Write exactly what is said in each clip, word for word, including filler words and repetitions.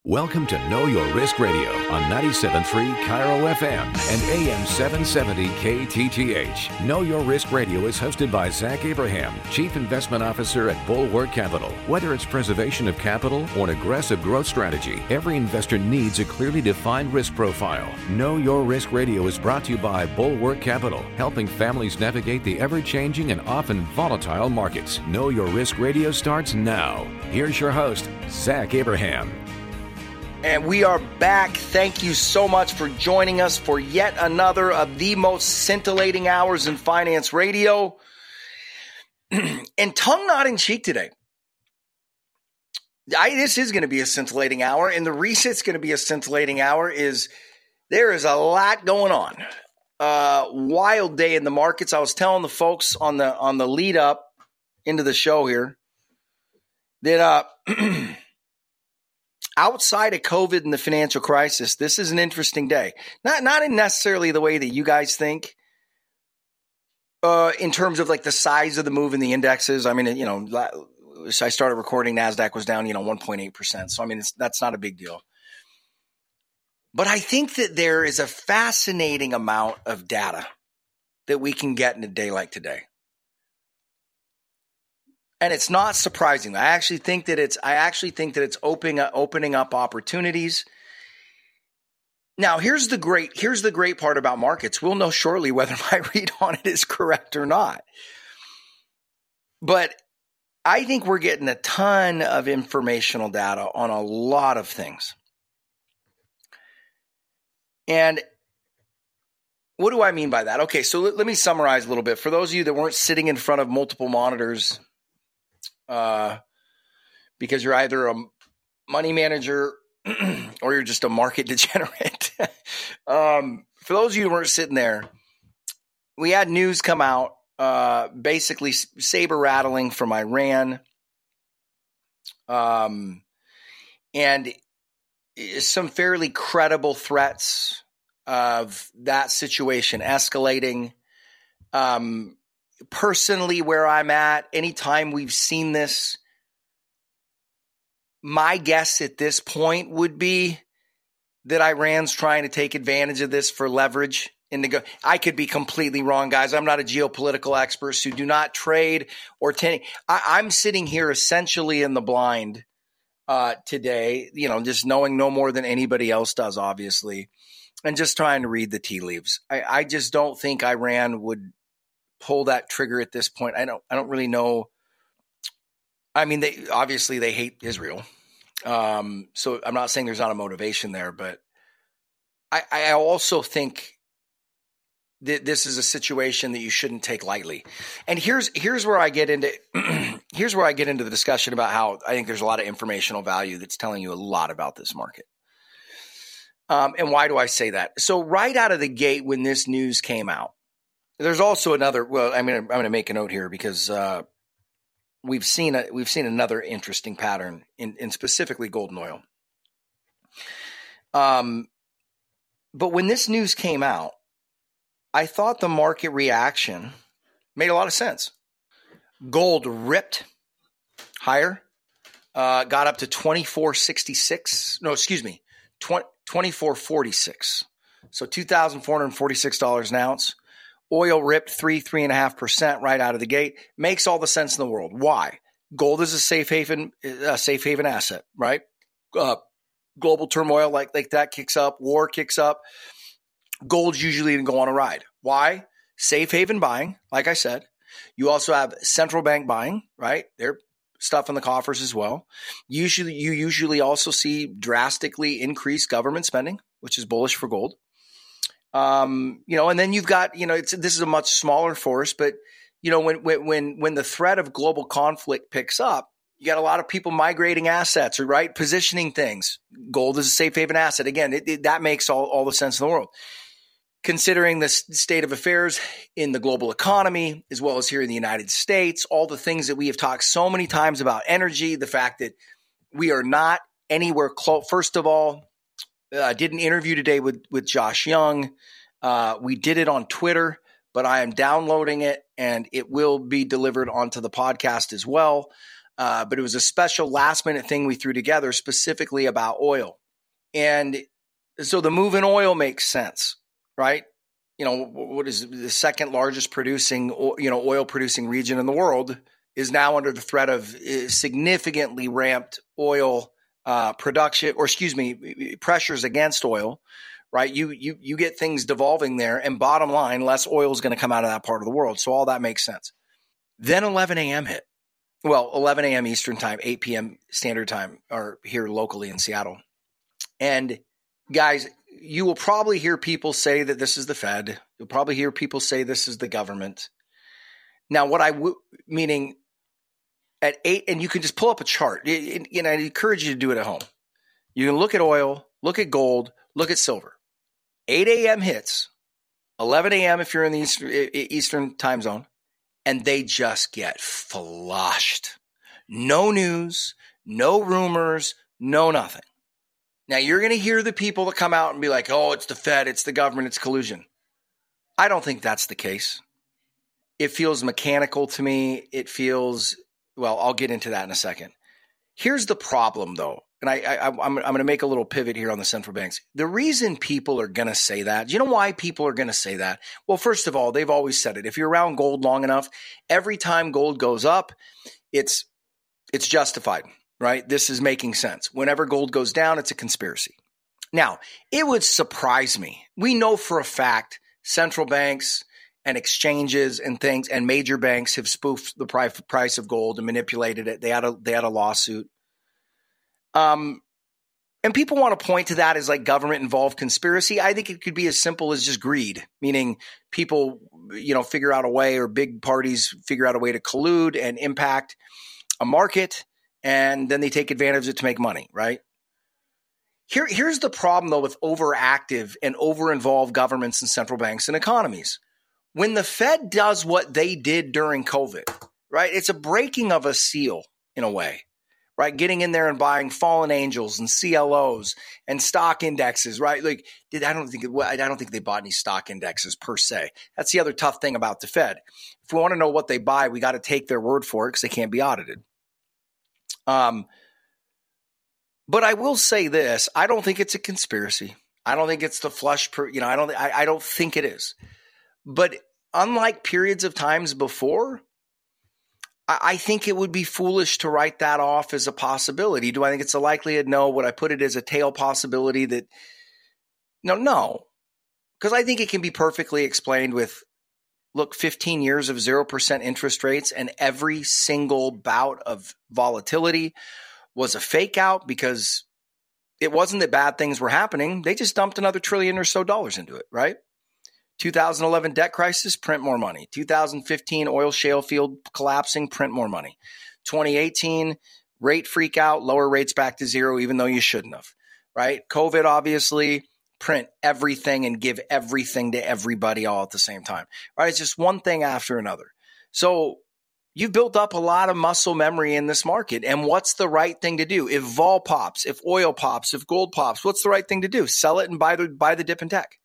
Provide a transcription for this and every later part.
Welcome to Know Your Risk Radio on ninety-seven point three Cairo F M and A M seven seventy K T T H. Know Your Risk Radio is hosted by Zach Abraham, Chief Investment Officer at Bulwark Capital. Whether it's preservation of capital or an aggressive growth strategy, every investor needs a clearly defined risk profile. Know Your Risk Radio is brought to you by Bulwark Capital, helping families navigate the ever-changing and often volatile markets. Know Your Risk Radio starts now. Here's your host, Zach Abraham. And we are back. Thank you so much for joining us for yet another of the most scintillating hours in finance radio. And tongue not in cheek today. I, this is going to be a scintillating hour, and the reason it's going to be a scintillating hour is there is a lot going on. Uh, wild day in the markets. I was telling the folks on the on the lead up into the show here that uh. outside of COVID and the financial crisis, this is an interesting day. Not not in necessarily the way that you guys think, uh, in terms of like the size of the move in the indexes. I mean, you know, I started recording, NASDAQ was down, you know, one point eight percent. So, I mean, it's, that's not a big deal. But I think that there is a fascinating amount of data that we can get in a day like today. And it's not surprising. I actually think that it's I actually think that it's opening up, opening up opportunities. Now, here's the great here's the great part about markets. We'll know shortly whether my read on it is correct or not. But I think we're getting a ton of informational data on a lot of things. And what do I mean by that? Okay, so let, let me summarize a little bit. For those of you that weren't sitting in front of multiple monitors, Uh, because you're either a money manager or you're just a market degenerate. um, for those of you who weren't sitting there, we had news come out, uh, basically saber rattling from Iran, um, and some fairly credible threats of that situation escalating. Um, Personally, where I'm at, anytime we've seen this, my guess at this point would be that Iran's trying to take advantage of this for leverage. In the go- I could be completely wrong, guys. I'm not a geopolitical expert, so do not trade or t- I- I'm sitting here essentially in the blind uh, today, you know, just knowing no more than anybody else does, obviously, and just trying to read the tea leaves. I, I just don't think Iran would pull that trigger at this point. I don't I don't really know. I mean, they obviously they hate Israel. Um, so I'm not saying there's not a motivation there, but I, I also think that this is a situation that you shouldn't take lightly. And here's here's where I get into here's where I get into the discussion about how I think there's a lot of informational value that's telling you a lot about this market. Um, and why do I say that? So right out of the gate when this news came out, there's also another. Well, I mean, I'm going to make a note here because uh, we've seen a, we've seen another interesting pattern in, in specifically gold and oil. Um, but when this news came out, I thought the market reaction made a lot of sense. Gold ripped higher, uh, got up to twenty-four sixty-six. No, excuse me, twenty-four forty-six. So two thousand four hundred forty-six dollars an ounce. Oil ripped three, three and a half percent right out of the gate. Makes all the sense in the world. Why? Gold is a safe haven, a safe haven asset, right? Uh, global turmoil like, like that kicks up. War kicks up. Gold's usually going to go on a ride. Why? Safe haven buying, like I said. You also have central bank buying, right? They're stuff in the coffers as well. Usually, you usually also see drastically increased government spending, which is bullish for gold. Um, you know, and then you've got, you know, it's, this is a much smaller force, but you know, when, when, when the threat of global conflict picks up, you got a lot of people migrating assets or right positioning things. Gold is a safe haven asset. Again, it, it, that makes all, all the sense in the world. Considering the s- state of affairs in the global economy, as well as here in the United States, all the things that we have talked so many times about energy, the fact that we are not anywhere close. First of all, I uh, did an interview today with, with Josh Young. Uh, we did it on Twitter, but I am downloading it and it will be delivered onto the podcast as well. uh, but it was a special last minute thing we threw together specifically about oil. And so the move in oil makes sense, right? You know, what is the second largest producing, you know, oil producing region in the world is now under the threat of significantly ramped oil uh, production, or excuse me, pressures against oil, right? You you you get things devolving there, and bottom line, less oil is going to come out of that part of the world. So all that makes sense. Then eleven a.m. hit. Well, eleven a.m. Eastern time, eight p.m. Standard Time, or here locally in Seattle. And guys, you will probably hear people say that this is the Fed. You'll probably hear people say this is the government. Now, what I w- meaning at eight, and you can just pull up a chart. It, it, you know, I encourage you to do it at home. You can look at oil, look at gold, look at silver. eight a.m. hits, eleven a.m. if you're in the Eastern, Eastern time zone, and they just get flushed. No news, no rumors, no nothing. Now, you're going to hear the people that come out and be like, oh, it's the Fed, it's the government, it's collusion. I don't think that's the case. It feels mechanical to me. It feels, well, I'll get into that in a second. Here's the problem, though, and I, I, I'm, I'm going to make a little pivot here on the central banks. The reason people are going to say that, do you know why people are going to say that? Well, first of all, they've always said it. If you're around gold long enough, every time gold goes up, it's it's justified. Right? This is making sense. Whenever gold goes down, it's a conspiracy. Now, it would surprise me. We know for a fact central banks and exchanges and things and major banks have spoofed the price of gold and manipulated it. They had a they had a lawsuit. Um, and people want to point to that as like government involved conspiracy. I think it could be as simple as just greed, meaning people, you know, figure out a way, or big parties figure out a way to collude and impact a market. And then they take advantage of it to make money, right? Here, here's the problem, though, with overactive and over-involved governments and central banks and economies. When the Fed does what they did during COVID, right, it's a breaking of a seal in a way, right? Getting in there and buying fallen angels and C L Os and stock indexes, right? Like, did I don't think I don't think they bought any stock indexes per se. That's the other tough thing about the Fed. If we want to know what they buy, we got to take their word for it because they can't be audited. Um, but I will say this: I don't think it's a conspiracy. I don't think it's the flush. Per, you know, I don't. I, I don't think it is. But unlike periods of times before, I, I think it would be foolish to write that off as a possibility. Do I think it's a likelihood? No. Would I put it as a tail possibility? That no, no, because I think it can be perfectly explained with. Look, fifteen years of zero percent interest rates, and every single bout of volatility was a fake out because it wasn't that bad things were happening. They just dumped another trillion or so dollars into it, right? two thousand eleven debt crisis, print more money. two thousand fifteen oil shale field collapsing, print more money. twenty eighteen rate freak out, lower rates back to zero, even though you shouldn't have, right? COVID, obviously. Print everything and give everything to everybody all at the same time, right? It's just one thing after another. So you've built up a lot of muscle memory in this market. And what's the right thing to do? If vol pops, if oil pops, if gold pops, what's the right thing to do? Sell it and buy the buy the dip and tech.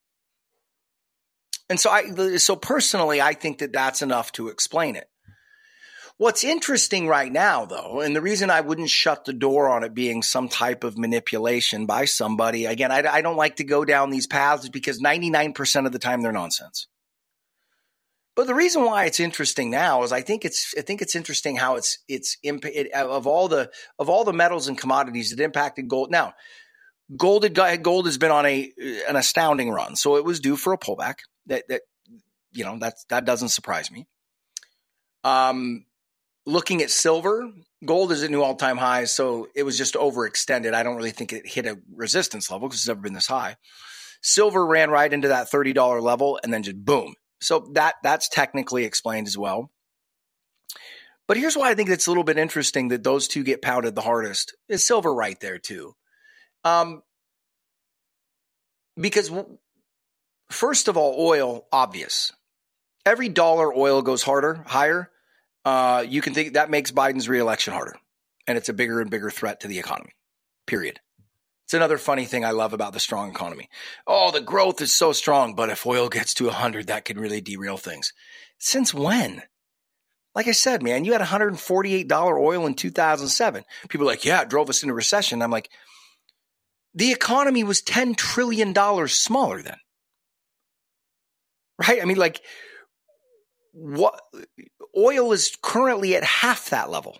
And so I, so personally, I think that that's enough to explain it. What's interesting right now, though, and the reason I wouldn't shut the door on it being some type of manipulation by somebody, again, I, I don't like to go down these paths because ninety-nine percent of the time they're nonsense. But the reason why it's interesting now is I think it's I think it's interesting how it's it's it, of all the of all the metals and commodities that impacted gold. Now, gold had, gold has been on a an astounding run, so it was due for a pullback. That that you know that that doesn't surprise me. Um. Looking at silver, gold is at new all-time highs, so it was just overextended. I don't really think it hit a resistance level because it's never been this high. Silver ran right into that thirty dollars level and then just boom. So that that's technically explained as well. But here's why I think it's a little bit interesting that those two get pounded the hardest. Is silver right there too? Um, because first of all, oil, obvious. Every dollar oil goes harder, higher. Uh, you can think that makes Biden's reelection harder, and it's a bigger and bigger threat to the economy, period. It's another funny thing I love about the strong economy. Oh, the growth is so strong, but if oil gets to one hundred, that could really derail things. Since when? Like I said, man, you had one hundred forty-eight dollars oil in two thousand seven. People are like, yeah, it drove us into recession. I'm like, the economy was ten trillion dollars smaller then. Right? I mean, like, what oil is currently at half that level.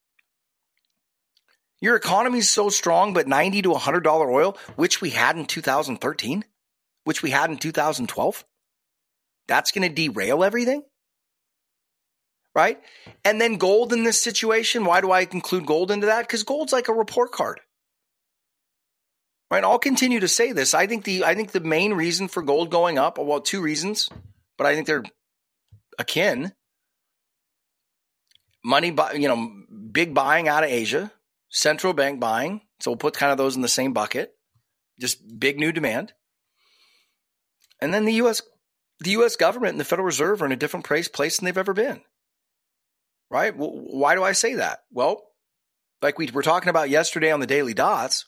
Your economy is so strong, but ninety to one hundred dollars oil, which we had in two thousand thirteen, which we had in two thousand twelve, that's going to derail everything, right? And then gold in this situation, why do I include gold into that? Because gold's like a report card, right? I'll continue to say this. I think the I think the main reason for gold going up, well, two reasons, but I think they're akin. Money, you know, big buying out of Asia. Central bank buying, so we'll put kind of those in the same bucket. Just big new demand. And then the U S the U S government and the Federal Reserve are in a different place, place than they've ever been. Right? Well, why do I say that? Well, like we were talking about yesterday on the Daily Dots,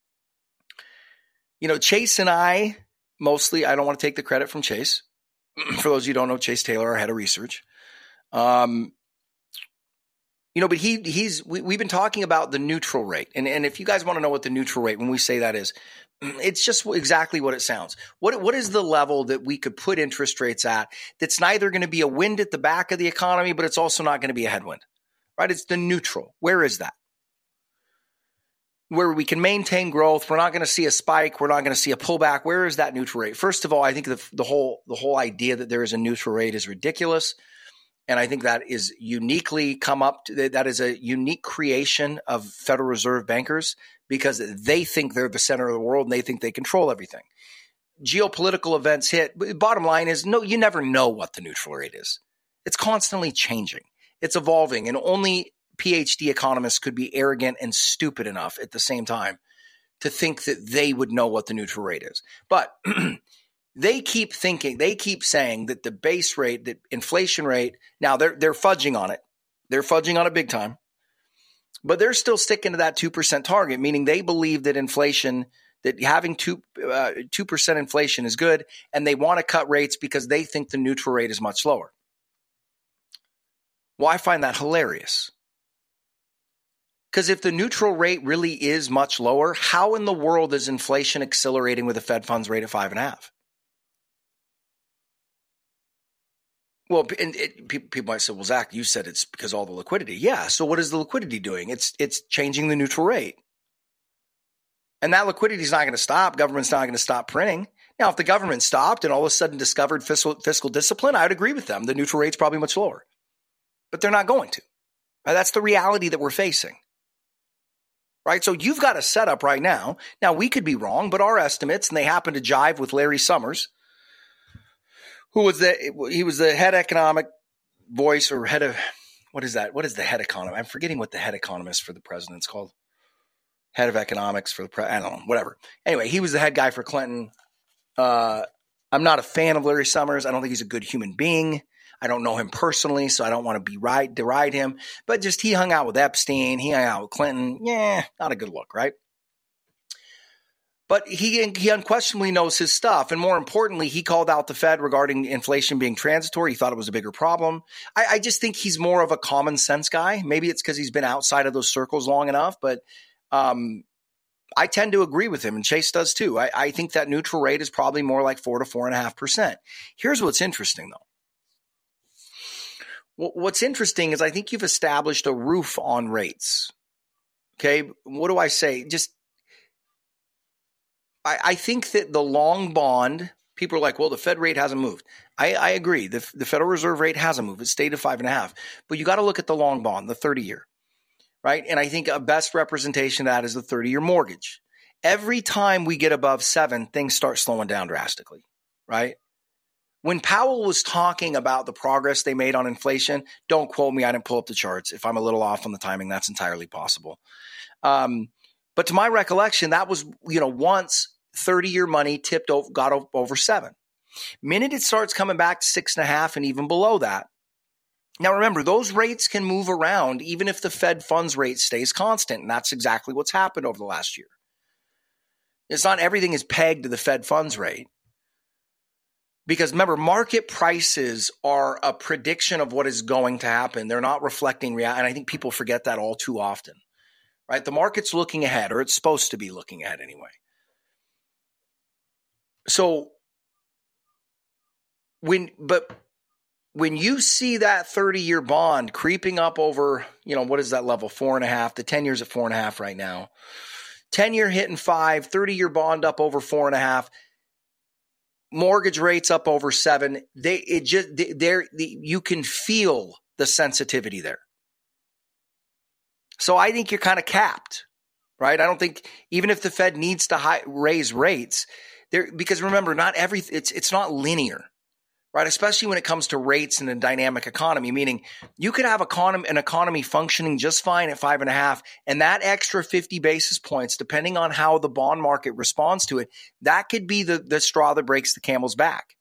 you know, Chase and I, mostly, I don't want to take the credit from Chase. For those of you who don't know, Chase Taylor, our head of research. Um, You know, but he he's we, we've been talking about the neutral rate. And, and if you guys want to know what the neutral rate, when we say that is, it's just exactly what it sounds. What What is the level that we could put interest rates at that's neither going to be a wind at the back of the economy, but it's also not going to be a headwind, right? It's the neutral. Where is that? Where we can maintain growth. We're not going to see a spike. We're not going to see a pullback. Where is that neutral rate? First of all, I think the, the whole the whole idea that there is a neutral rate is ridiculous. And I think that is uniquely come up to, that is a unique creation of Federal Reserve bankers because they think they're the center of the world and they think they control everything. Geopolitical events hit. Bottom line is, no, you never know what the neutral rate is. It's constantly changing. It's evolving. And only PhD economists could be arrogant and stupid enough at the same time to think that they would know what the neutral rate is. But They keep thinking, they keep saying that the base rate, the inflation rate, now they're they're fudging on it. They're fudging on it big time. But they're still sticking to that two percent target, meaning they believe that inflation, that having two, uh, two percent inflation is good, and they want to cut rates because they think the neutral rate is much lower. Well, I find that hilarious. Because if the neutral rate really is much lower, how in the world is inflation accelerating with a Fed funds rate at five and a half? Well, and it, people might say, well, Zach, you said it's because of all the liquidity. Yeah, so what is the liquidity doing? It's it's changing the neutral rate. And that liquidity is not going to stop. Government's not going to stop printing. Now, if the government stopped and all of a sudden discovered fiscal, fiscal discipline, I would agree with them. The neutral rate's probably much lower. But they're not going to. Right? That's the reality that we're facing. Right? So you've got a setup right now. Now, we could be wrong, but our estimates, and they happen to jive with Larry Summers, who was the he was the head economic voice or head of what is that? What is the head economist? I'm forgetting what the head economist for the president's called. Head of economics for the pre- I don't know, whatever. Anyway, he was the head guy for Clinton. Uh, I'm not a fan of Larry Summers. I don't think he's a good human being. I don't know him personally, so I don't want to be right deride him. But just he hung out with Epstein. He hung out with Clinton. Yeah, not a good look, right? But he he unquestionably knows his stuff. And more importantly, he called out the Fed regarding inflation being transitory. He thought it was a bigger problem. I, I just think he's more of a common sense guy. Maybe it's because he's been outside of those circles long enough. But um, I tend to agree with him, and Chase does too. I, I think that neutral rate is probably more like four to four and a half percent. Here's what's interesting, though. What's interesting is I think you've established a roof on rates. Okay, what do I say? Just I, I think that the long bond, people are like, well, the Fed rate hasn't moved. I, I agree. The, the Federal Reserve rate hasn't moved. It stayed at five and a half. But you got to look at the long bond, the thirty year, right? And I think a best representation of that is the thirty year mortgage. Every time we get above seven, things start slowing down drastically, right? When Powell was talking about the progress they made on inflation, don't quote me. I didn't pull up the charts. If I'm a little off on the timing, that's entirely possible. Um, but to my recollection, that was, you know, once thirty year money tipped over, got over seven. Minute it starts coming back to six and a half and even below that. Now, remember, those rates can move around even if the Fed funds rate stays constant. And that's exactly what's happened over the last year. It's not everything is pegged to the Fed funds rate. Because remember, market prices are a prediction of what is going to happen. They're not reflecting reality. And I think people forget that all too often, right? The market's looking ahead, or it's supposed to be looking ahead anyway. So when, but when you see that thirty-year bond creeping up over, you know, what is that level? Four and a half. The ten years at four and a half right now. ten-year hitting five, thirty-year bond up over four and a half. Mortgage rates up over seven. They it just there you can feel the sensitivity there. So I think you're kind of capped, right? I don't think even if the Fed needs to high, raise rates, there because remember, not every it's it's not linear, right? Especially when it comes to rates in a dynamic economy. Meaning, you could have economy an economy functioning just fine at five and a half, and that extra fifty basis points, depending on how the bond market responds to it, that could be the, the straw that breaks the camel's back.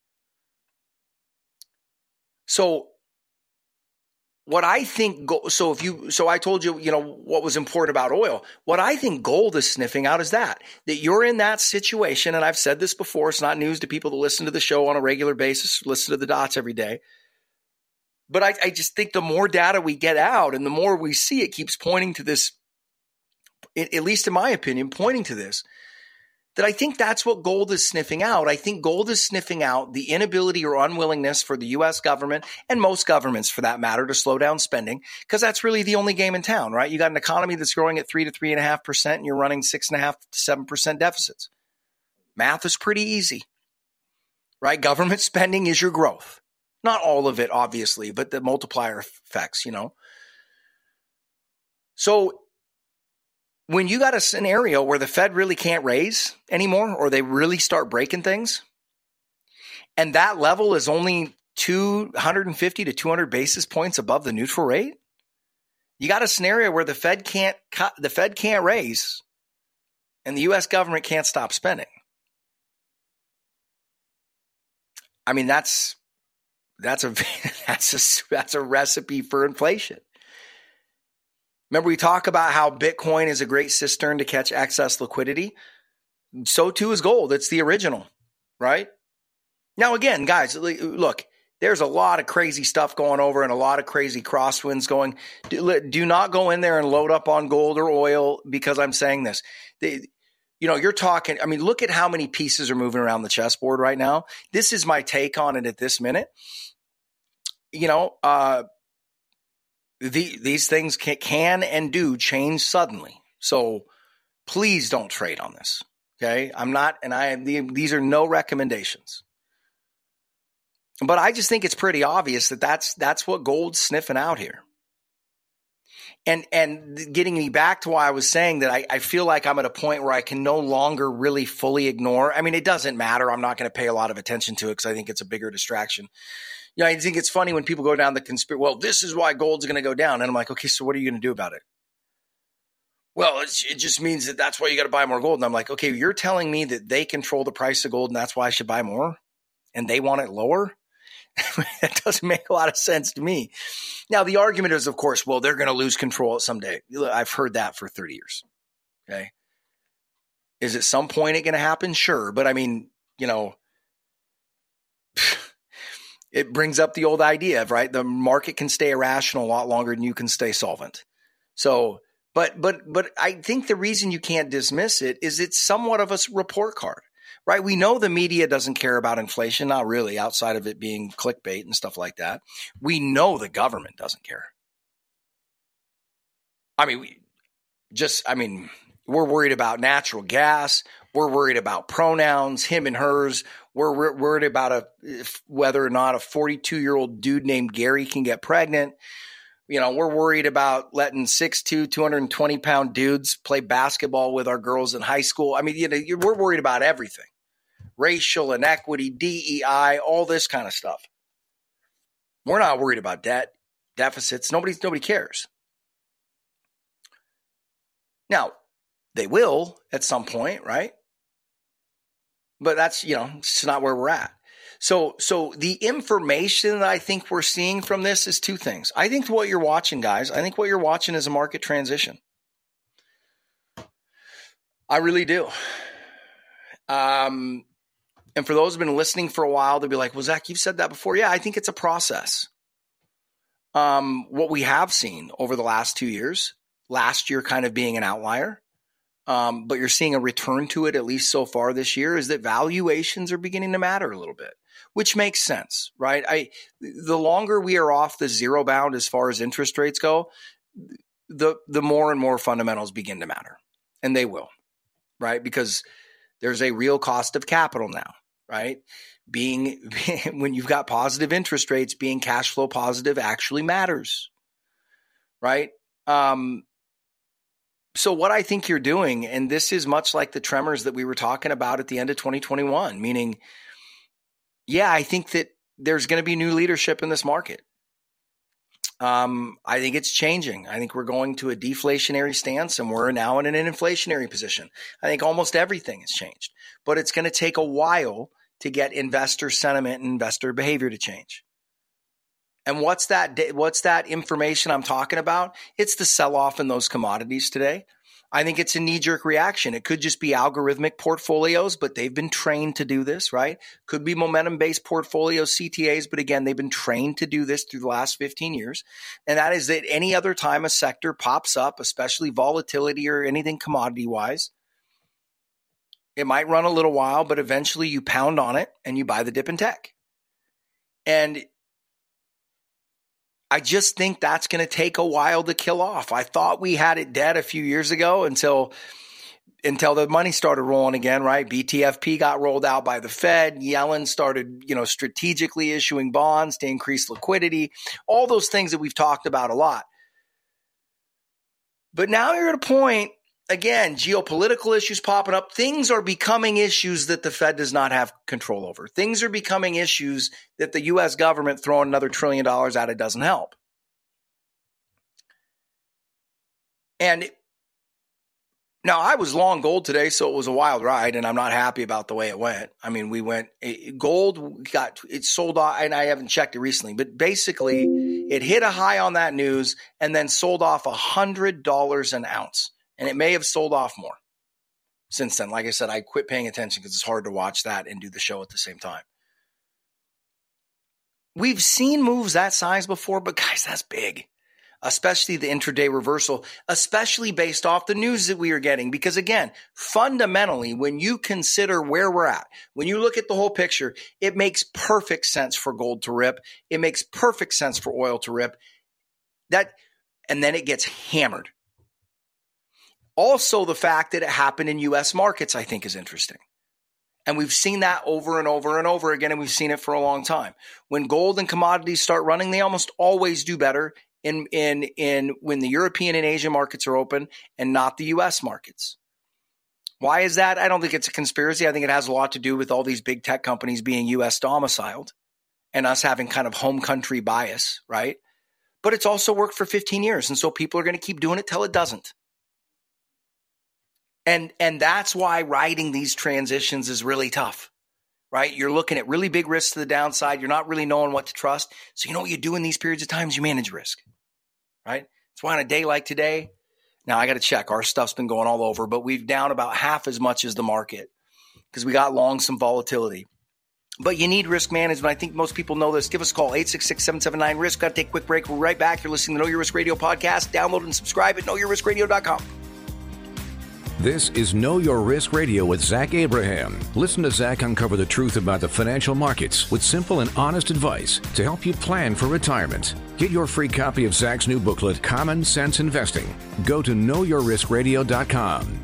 So what I think, so if you, so I told you, you know, what was important about oil. What I think gold is sniffing out is that, that you're in that situation. And I've said this before, it's not news to people that listen to the show on a regular basis, listen to the dots every day. But I, I just think the more data we get out and the more we see, it keeps pointing to this, at least in my opinion, pointing to this, that I think that's what gold is sniffing out. I think gold is sniffing out the inability or unwillingness for the U S government and most governments for that matter to slow down spending, because that's really the only game in town, right? You got an economy that's growing at three to three and a half percent and you're running six and a half to seven percent deficits. Math is pretty easy, right? Government spending is your growth. Not all of it, obviously, but the multiplier effects, you know. So when you got a scenario where the Fed really can't raise anymore, or they really start breaking things, and that level is only two hundred fifty to two hundred basis points above the neutral rate, you got a scenario where the Fed can't cut, the Fed can't raise, and the U S government can't stop spending. I mean, that's that's a that's a that's a recipe for inflation. Remember, we talk about how Bitcoin is a great cistern to catch excess liquidity. So too is gold. It's the original, right? Now, again, guys, look, there's a lot of crazy stuff going over and a lot of crazy crosswinds going. Do, do not go in there and load up on gold or oil because I'm saying this. They, you know, you're talking, I mean, look at how many pieces are moving around the chessboard right now. This is my take on it at this minute. You know, uh, The, these things can, can and do change suddenly. So please don't trade on this. Okay. I'm not, and I the, these are no recommendations, but I just think it's pretty obvious that that's, that's what gold's sniffing out here. And, and getting me back to why I was saying that I, I feel like I'm at a point where I can no longer really fully ignore. I mean, it doesn't matter. I'm not going to pay a lot of attention to it because I think it's a bigger distraction. You know, I think it's funny when people go down the conspiracy. Well, this is why gold's going to go down. And I'm like, okay, so what are you going to do about it? Well, it's, it just means that that's why you got to buy more gold. And I'm like, okay, you're telling me that they control the price of gold and that's why I should buy more? And they want it lower? That doesn't make a lot of sense to me. Now, the argument is, of course, well, they're going to lose control someday. I've heard that for thirty years. Okay. Is at some point it going to happen? Sure. But I mean, you know, it brings up the old idea of, right, the market can stay irrational a lot longer than you can stay solvent. So, but, but, but I think the reason you can't dismiss it is it's somewhat of a report card, right? We know the media doesn't care about inflation, not really, outside of it being clickbait and stuff like that. We know the government doesn't care. I mean, we just, I mean, we're worried about natural gas. We're worried about pronouns, him and hers. We're, we're worried about a, whether or not a forty-two-year-old dude named Gary can get pregnant. You know, we're worried about letting six foot two, two hundred twenty pound dudes play basketball with our girls in high school. I mean, you know, we're worried about everything. Racial inequity, D E I, all this kind of stuff. We're not worried about debt, deficits. Nobody's, nobody cares. Now, they will at some point, right? But that's, you know, it's not where we're at. So, so the information that I think we're seeing from this is two things. I think what you're watching, guys, I think what you're watching is a market transition. I really do. Um, And for those who've been listening for a while, they'll be like, well, Zach, you've said that before. Yeah, I think it's a process. Um, what we have seen over the last two years, last year kind of being an outlier, um, but you're seeing a return to it at least so far this year, is that valuations are beginning to matter a little bit, which makes sense, right? I the longer we are off the zero bound as far as interest rates go, the the more and more fundamentals begin to matter, and they will, right? Because there's a real cost of capital now, right? Being when you've got positive interest rates, being cash flow positive actually matters, right? Um, so what I think you're doing, and this is much like the tremors that we were talking about at the end of twenty twenty-one, meaning, yeah, I think that there's going to be new leadership in this market. Um, I think it's changing. I think we're going to a deflationary stance, and we're now in an inflationary position. I think almost everything has changed, but it's going to take a while to get investor sentiment and investor behavior to change. And what's that? What's that information I'm talking about? It's the sell-off in those commodities today. I think it's a knee-jerk reaction. It could just be algorithmic portfolios, but they've been trained to do this, right? Could be momentum-based portfolios, C T As, but again, they've been trained to do this through the last fifteen years. And that is that any other time a sector pops up, especially volatility or anything commodity-wise, it might run a little while, but eventually you pound on it and you buy the dip in tech. And I just think that's going to take a while to kill off. I thought we had it dead a few years ago until until the money started rolling again, right? B T F P got rolled out by the Fed. Yellen started, you know, strategically issuing bonds to increase liquidity. All those things that we've talked about a lot. But now you're at a point, again, geopolitical issues popping up. Things are becoming issues that the Fed does not have control over. Things are becoming issues that the U S government throwing another trillion dollars at it doesn't help. And now I was long gold today, so it was a wild ride, and I'm not happy about the way it went. I mean, we went gold got it sold off, and I haven't checked it recently, but basically it hit a high on that news and then sold off one hundred dollars an ounce. And it may have sold off more since then. Like I said, I quit paying attention because it's hard to watch that and do the show at the same time. We've seen moves that size before, but guys, that's big. Especially the intraday reversal, especially based off the news that we are getting. Because again, fundamentally, when you consider where we're at, when you look at the whole picture, it makes perfect sense for gold to rip. It makes perfect sense for oil to rip. That, and then it gets hammered. Also, the fact that it happened in U S markets, I think, is interesting. And we've seen that over and over and over again, and we've seen it for a long time. When gold and commodities start running, they almost always do better in, in, in when the European and Asian markets are open and not the U S markets. Why is that? I don't think it's a conspiracy. I think it has a lot to do with all these big tech companies being U S domiciled and us having kind of home country bias, right? But it's also worked for fifteen years, and so people are going to keep doing it till it doesn't. And and that's why riding these transitions is really tough, right? You're looking at really big risks to the downside. You're not really knowing what to trust. So you know what you do in these periods of times? You manage risk, right? That's why on a day like today, now I got to check. Our stuff's been going all over, but we've down about half as much as the market because we got long some volatility. But you need risk management. I think most people know this. Give us a call, eight six six, seven seven nine, risk. Got to take a quick break. We're right back. You're listening to Know Your Risk Radio podcast. Download and subscribe at know your risk radio dot com. This is Know Your Risk Radio with Zach Abraham. Listen to Zach uncover the truth about the financial markets with simple and honest advice to help you plan for retirement. Get your free copy of Zach's new booklet, Common Sense Investing. Go to know your risk radio dot com.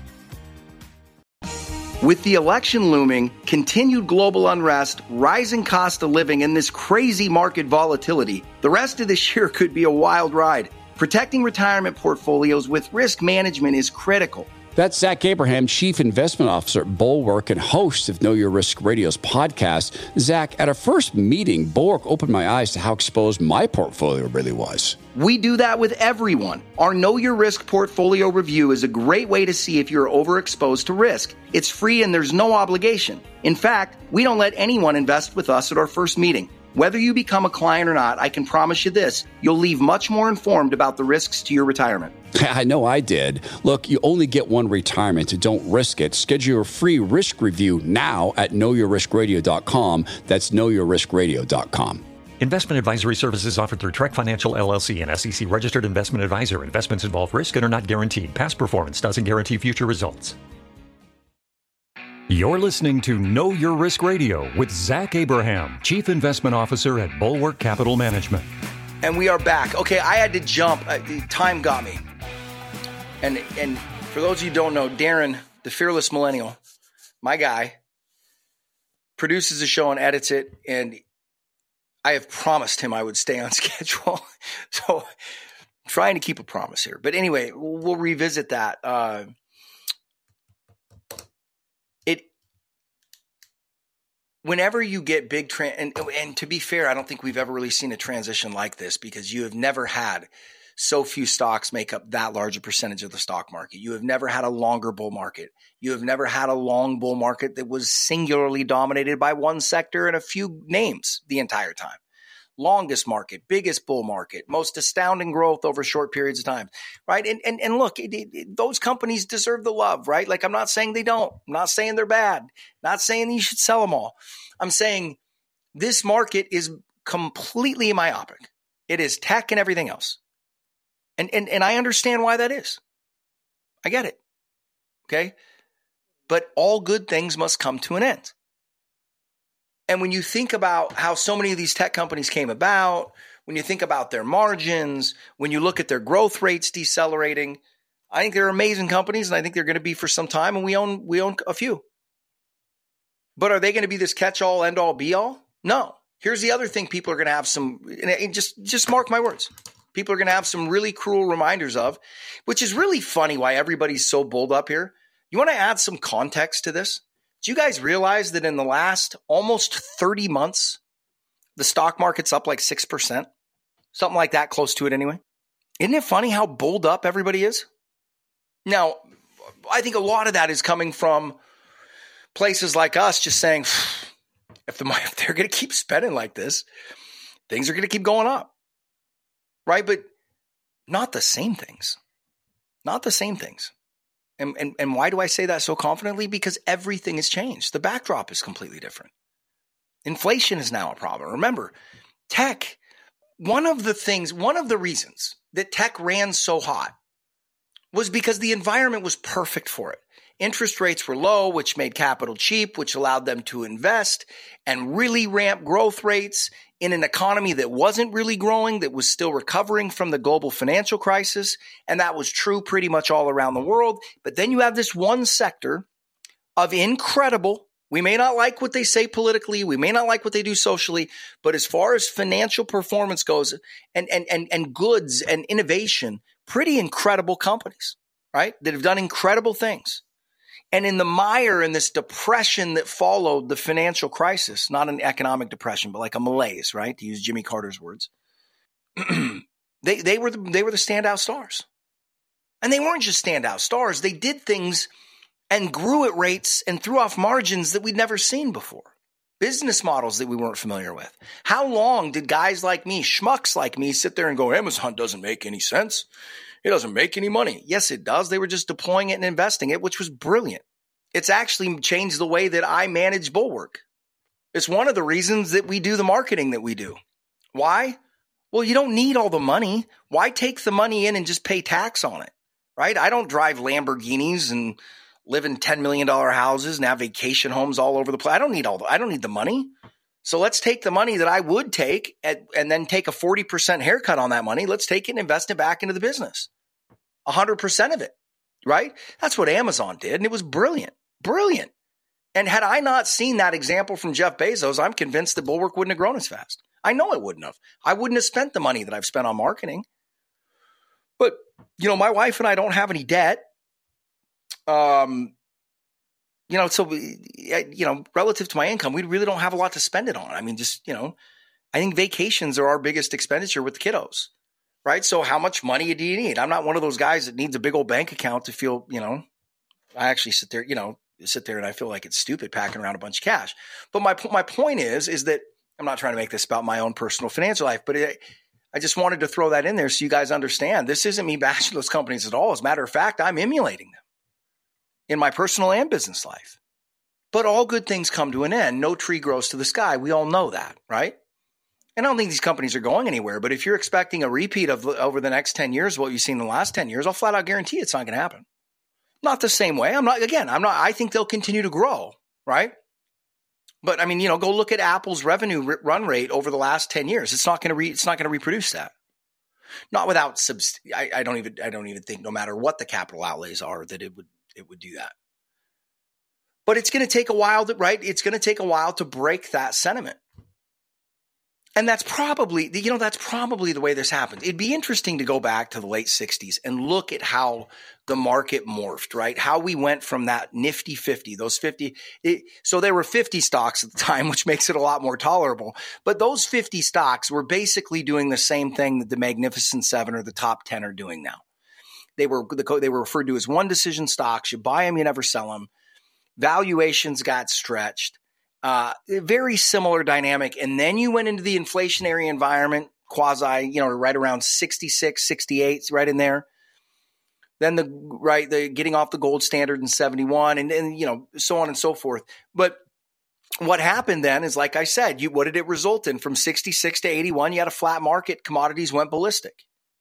With the election looming, continued global unrest, rising cost of living, and this crazy market volatility, the rest of this year could be a wild ride. Protecting retirement portfolios with risk management is critical. That's Zach Abraham, Chief Investment Officer at Bulwark and host of Know Your Risk Radio's podcast. Zach, at our first meeting, Bulwark opened my eyes to how exposed my portfolio really was. We do that with everyone. Our Know Your Risk portfolio review is a great way to see if you're overexposed to risk. It's free and there's no obligation. In fact, we don't let anyone invest with us at our first meeting. Whether you become a client or not, I can promise you this, you'll leave much more informed about the risks to your retirement. I know I did. Look, you only get one retirement, so don't risk it. Schedule your free risk review now at know your risk radio dot com. That's know your risk radio dot com. Investment advisory services offered through Trek Financial, L L C, an S E C-registered investment advisor. Investments involve risk and are not guaranteed. Past performance doesn't guarantee future results. You're listening to Know Your Risk Radio with Zach Abraham, Chief Investment Officer at Bulwark Capital Management. And we are back. Okay, I had to jump. Uh, time got me. And and for those of you who don't know, Darren, the fearless millennial, my guy, produces the show and edits it. And I have promised him I would stay on schedule. So trying to keep a promise here. But anyway, we'll revisit that. Uh, it whenever you get big trans, and, and to be fair, I don't think we've ever really seen a transition like this because you have never had so few stocks make up that large a percentage of the stock market. You have never had a longer bull market. You have never had a long bull market that was singularly dominated by one sector and a few names the entire time. Longest market, biggest bull market, most astounding growth over short periods of time, right? And and, and look, it, it, those companies deserve the love, right? Like I'm not saying they don't. I'm not saying they're bad. Not saying you should sell them all. I'm saying this market is completely myopic. It is tech and everything else. And, and, and I understand why that is. I get it. Okay. But all good things must come to an end. And when you think about how so many of these tech companies came about, when you think about their margins, when you look at their growth rates decelerating, I think they're amazing companies and I think they're going to be for some time. And we own, we own a few. But are they going to be this catch-all, end-all, be-all? No. Here's the other thing people are going to have some, and just, just mark my words. People are going to have some really cruel reminders of, which is really funny why everybody's so bold up here. You want to add some context to this? Do you guys realize that in the last almost thirty months, the stock market's up like six percent? Something like that, close to it anyway. Isn't it funny how bold up everybody is? Now, I think a lot of that is coming from places like us just saying, if, the, if they're going to keep spending like this, things are going to keep going up. Right? But not the same things. Not the same things. And, and, and why do I say that so confidently? Because everything has changed. The backdrop is completely different. Inflation is now a problem. Remember, tech, one of the things, one of the reasons that tech ran so hot was because the environment was perfect for it. Interest rates were low, which made capital cheap, which allowed them to invest and really ramp growth rates in an economy that wasn't really growing, that was still recovering from the global financial crisis. And that was true pretty much all around the world. But then you have this one sector of incredible, we may not like what they say politically, we may not like what they do socially, but as far as financial performance goes and, and, and, and goods and innovation, pretty incredible companies, right? That have done incredible things. And in the mire and this depression that followed the financial crisis, not an economic depression, but like a malaise, right? To use Jimmy Carter's words, they they were the, they were the standout stars, and they weren't just standout stars. They did things and grew at rates and threw off margins that we'd never seen before. Business models that we weren't familiar with. How long did guys like me, schmucks like me, sit there and go, Amazon doesn't make any sense? It doesn't make any money. Yes, it does. They were just deploying it and investing it, which was brilliant. It's actually changed the way that I manage Bulwark. It's one of the reasons that we do the marketing that we do. Why? Well, you don't need all the money. Why take the money in and just pay tax on it, right? I don't drive Lamborghinis and live in ten million dollars houses and have vacation homes all over the place. I don't need all the, I don't need the money. So let's take the money that I would take at, and then take a forty percent haircut on that money. Let's take it and invest it back into the business. one hundred percent of it, right? That's what Amazon did, and it was brilliant, brilliant. And had I not seen that example from Jeff Bezos, I'm convinced that Bulwark wouldn't have grown as fast. I know it wouldn't have. I wouldn't have spent the money that I've spent on marketing. But, you know, my wife and I don't have any debt. Um. You know, so, you know, relative to my income, we really don't have a lot to spend it on. I mean, just, you know, I think vacations are our biggest expenditure with the kiddos, right? So how much money do you need? I'm not one of those guys that needs a big old bank account to feel, you know, I actually sit there, you know, sit there and I feel like it's stupid packing around a bunch of cash. But my my point is, is that I'm not trying to make this about my own personal financial life, but it, I just wanted to throw that in there so you guys understand. This isn't me bashing those companies at all. As a matter of fact, I'm emulating them in my personal and business life. But all good things come to an end. No tree grows to the sky. We all know that, right? And I don't think these companies are going anywhere. But if you're expecting a repeat of over the next ten years, what you've seen in the last ten years, I'll flat out guarantee it's not going to happen. Not the same way. I'm not, again, I'm not, I think they'll continue to grow, right? But I mean, you know, go look at Apple's revenue r- run rate over the last ten years. It's not going to re, it's not going to reproduce that. Not without subs. I, I don't even, I don't even think no matter what the capital outlays are that it would, it would do that. But it's going to take a while to, right? It's going to take a while to break that sentiment. And that's probably, you know, that's probably the way this happened. It'd be interesting to go back to the late sixties and look at how the market morphed, right? How we went from that nifty fifty, those fifty. It, so there were fifty stocks at the time, which makes it a lot more tolerable. But those fifty stocks were basically doing the same thing that the Magnificent Seven or the top ten are doing now. They were, they were referred to as one decision stocks. You buy them, you never sell them. Valuations got stretched. Uh, very similar dynamic. And then you went into the inflationary environment, quasi, you know, right around sixty-six, sixty-eight, right in there. Then the, right, the getting off the gold standard in seventy-one and, and, you know, so on and so forth. But what happened then is, like I said, you, what did it result in? From sixty-six to eighty-one, you had a flat market. Commodities went ballistic.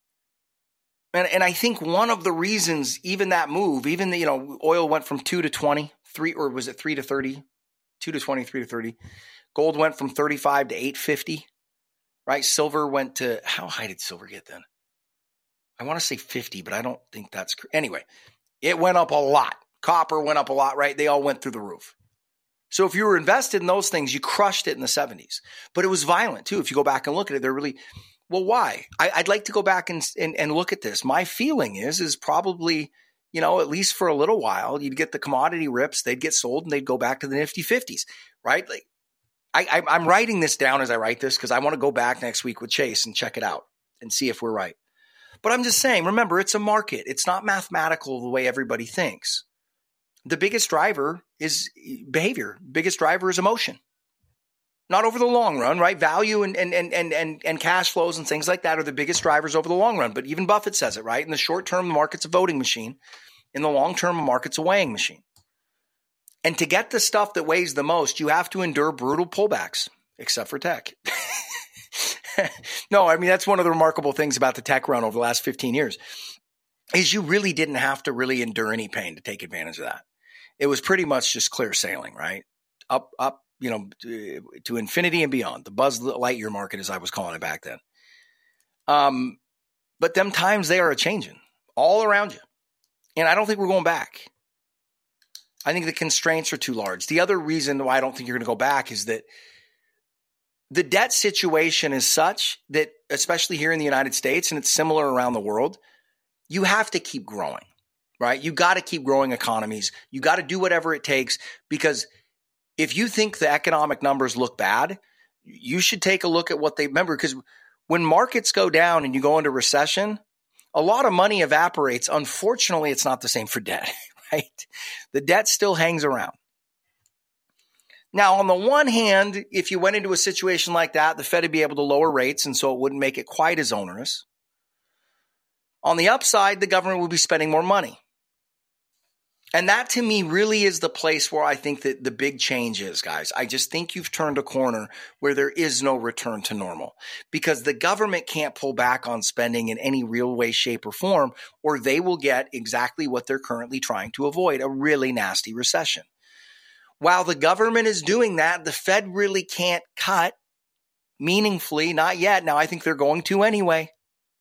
And, and I think one of the reasons, even that move, even the, you know, oil went from two to twenty, three, or was it three to thirty? two to twenty, three to thirty. Gold went from thirty-five to eight fifty, right? Silver went to, how high did silver get then? I want to say fifty, but I don't think that's correct. Anyway, it went up a lot. Copper went up a lot, right? They all went through the roof. So if you were invested in those things, you crushed it in the seventies. But it was violent too. If you go back and look at it, they're really, well, why? I, I'd like to go back and, and, and look at this. My feeling is, is probably, you know, at least for a little while, you'd get the commodity rips, they'd get sold, and they'd go back to the nifty fifties, right? Like, I, I, I'm writing this down as I write this because I want to go back next week with Chase and check it out and see if we're right. But I'm just saying, remember, it's a market. It's not mathematical the way everybody thinks. The biggest driver is behavior. Biggest driver is emotion. Not over the long run, right? Value and, and, and, and, and cash flows and things like that are the biggest drivers over the long run. But even Buffett says it, right? In the short term, the market's a voting machine. In the long term, the market's a weighing machine. And to get the stuff that weighs the most, you have to endure brutal pullbacks, except for tech. No, I mean, that's one of the remarkable things about the tech run over the last fifteen years is you really didn't have to really endure any pain to take advantage of that. It was pretty much just clear sailing, right? Up, up, you know, to, to infinity and beyond, the Buzz Lightyear market, as I was calling it back then. Um, but them times, they are a-changing all around you. And I don't think we're going back. I think the constraints are too large. The other reason why I don't think you're going to go back is that the debt situation is such that, especially here in the United States, and it's similar around the world, you have to keep growing, right? You got to keep growing economies. You got to do whatever it takes, because if you think the economic numbers look bad, you should take a look at what they remember. Because when markets go down and you go into recession, a lot of money evaporates. Unfortunately, it's not the same for debt, right? The debt still hangs around. Now, on the one hand, if you went into a situation like that, the Fed would be able to lower rates, and so it wouldn't make it quite as onerous. On the upside, the government would be spending more money. And that, to me, really is the place where I think that the big change is, guys. I just think you've turned a corner where there is no return to normal, because the government can't pull back on spending in any real way, shape, or form, or they will get exactly what they're currently trying to avoid, a really nasty recession. While the government is doing that, the Fed really can't cut meaningfully, not yet. Now, I think they're going to anyway.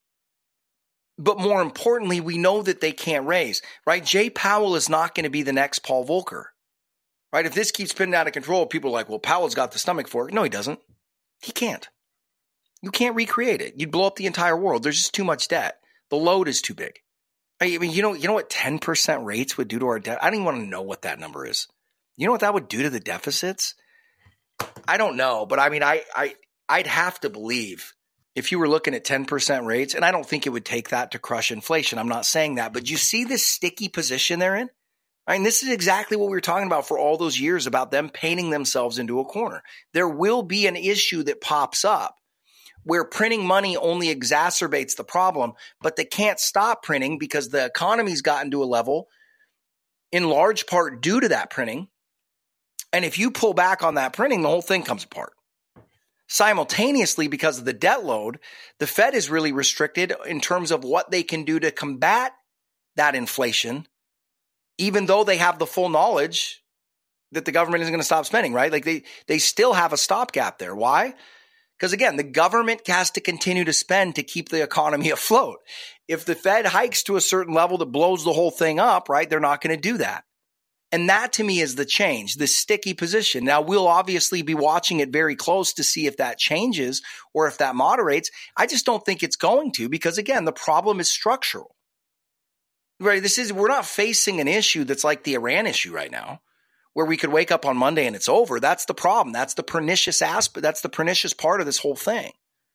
But more importantly, we know that they can't raise, right? Jay Powell is not going to be the next Paul Volcker, right? If this keeps spinning out of control, people are like, well, Powell's got the stomach for it. No, he doesn't. He can't. You can't recreate it. You'd blow up the entire world. There's just too much debt. The load is too big. I mean, you know, you know what ten percent rates would do to our debt? I don't even want to know what that number is. You know what that would do to the deficits? I don't know, but I mean, I, I, I'd have to believe if you were looking at ten percent rates, and I don't think it would take that to crush inflation. I'm not saying that, but you see this sticky position they're in? I mean, this is exactly what we were talking about for all those years about them painting themselves into a corner. There will be an issue that pops up where printing money only exacerbates the problem, but they can't stop printing because the economy's gotten to a level in large part due to that printing. And if you pull back on that printing, the whole thing comes apart. Simultaneously, because of the debt load, the Fed is really restricted in terms of what they can do to combat that inflation, even though they have the full knowledge that the government isn't going to stop spending, right? Like they, they still have a stopgap there. Why? Because again, the government has to continue to spend to keep the economy afloat. If the Fed hikes to a certain level that blows the whole thing up, right, they're not going to do that. And that to me is the change, the sticky position. Now, we'll obviously be watching it very close to see if that changes or if that moderates. I just don't think it's going to because, again, the problem is structural. Right? This is, we're not facing an issue that's like the Iran issue right now, where we could wake up on Monday and it's over. That's the problem. That's the pernicious aspect. That's the pernicious part of this whole thing.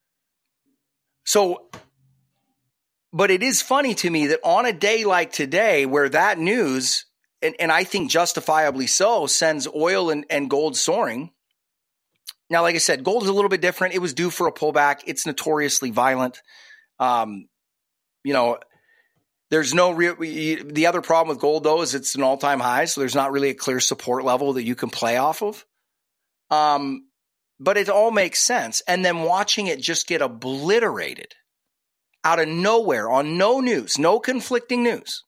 So, but it is funny to me that on a day like today, where that news, and, and I think justifiably so, sends oil and, and gold soaring. Now, like I said, gold is a little bit different. It was due for a pullback. It's notoriously violent. Um, you know, There's no real, the other problem with gold though is it's an all-time high. So there's not really a clear support level that you can play off of. Um, but it all makes sense. And then watching it just get obliterated out of nowhere on no news, no conflicting news.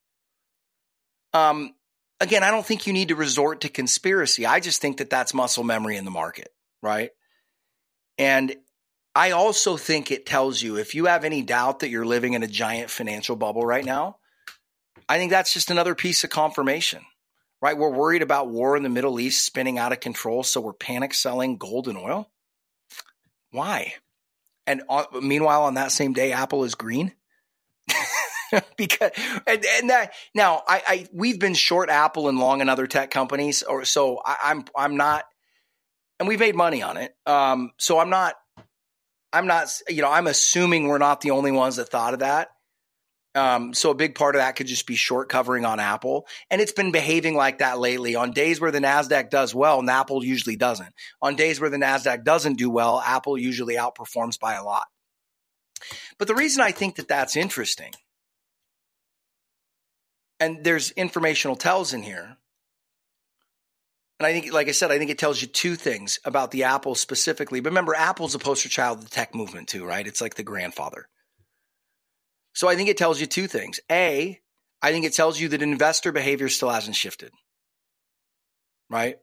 Um, again, I don't think you need to resort to conspiracy. I just think that that's muscle memory in the market, right? And I also think it tells you, if you have any doubt that you're living in a giant financial bubble right now, I think that's just another piece of confirmation, right? We're worried about war in the Middle East spinning out of control, so we're panic selling gold and oil. Why? And uh, meanwhile, on that same day, Apple is green. because and, and that now, I, I we've been short Apple and long in other tech companies, or so I, I'm I'm not, and we've made money on it. Um, so I'm not. I'm not, you know, I'm assuming we're not the only ones that thought of that. Um, so a big part of that could just be short covering on Apple. And it's been behaving like that lately. On days where the NASDAQ does well, and Apple usually doesn't. On days where the NASDAQ doesn't do well, Apple usually outperforms by a lot. But the reason I think that that's interesting, and there's informational tells in here, and I think, like I said, I think it tells you two things about the Apple specifically. But remember, Apple's a poster child of the tech movement too, right? It's like the grandfather. So I think it tells you two things. A, I think it tells you that investor behavior still hasn't shifted, right?